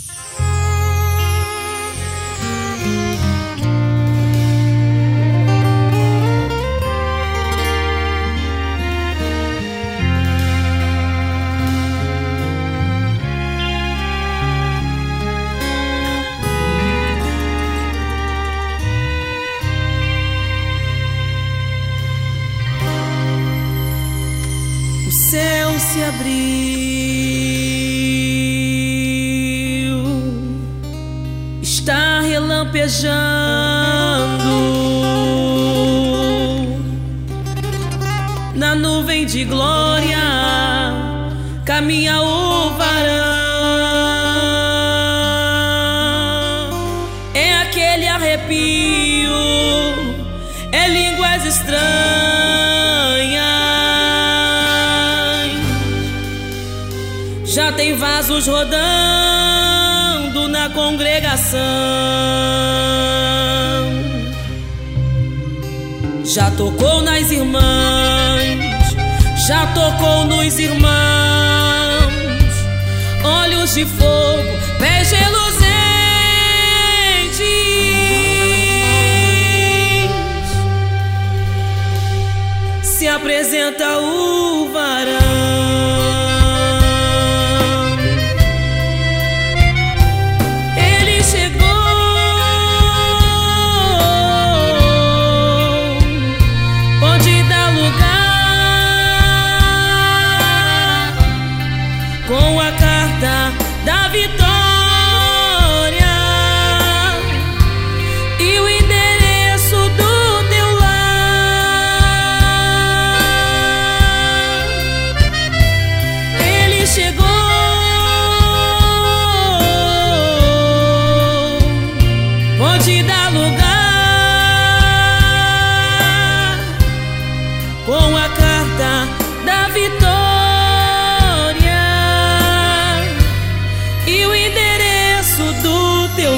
O céu se abriu, está relampejando, na nuvem de glória caminha o varão. É aquele arrepio, é línguas estranhas, já tem vasos rodando na congregação, já tocou nas irmãs, já tocou nos irmãos. Olhos de fogo, pés reluzentes, se apresenta o varão. Com a carta da vitória e o endereço do teu lar, ele chegou. Pode dar lugar com a carta da vitória do teu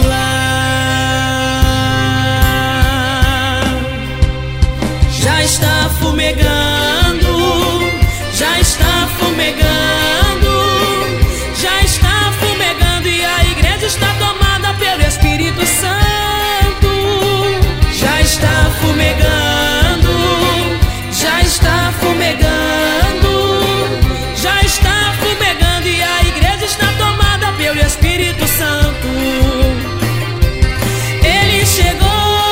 lar. Já está fumegando, já está fumegando, já está fumegando, e a igreja está tomada pelo Espírito Santo. Já está fumegando, já está fumegando, já está fumegando, e a igreja está tomada pelo Espírito Santo. Ele chegou,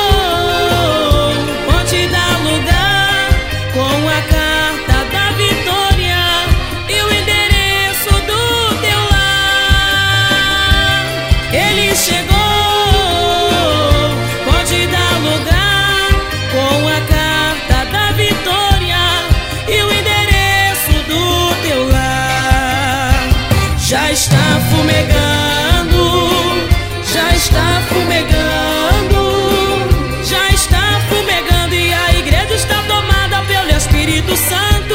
pode dar lugar com a carta da vitória e o endereço do teu lar. Ele chegou, pode dar lugar com a carta da vitória e o endereço do teu lar. Já está fumegando, já está fumegando, já está fumegando, e a igreja está tomada pelo Espírito Santo.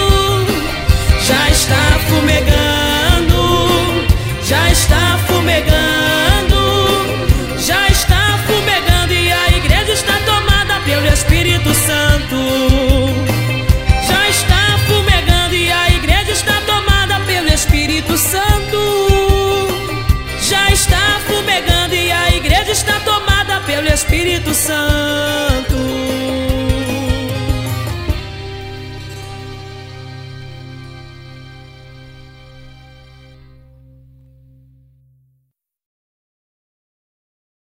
Já está fumegando, já está fumegando, já está fumegando, e a igreja está tomada pelo Espírito Santo. Já está fumegando, e a igreja está tomada pelo Espírito Santo. Já está fumegando, e a igreja está tomada pelo Espírito Santo.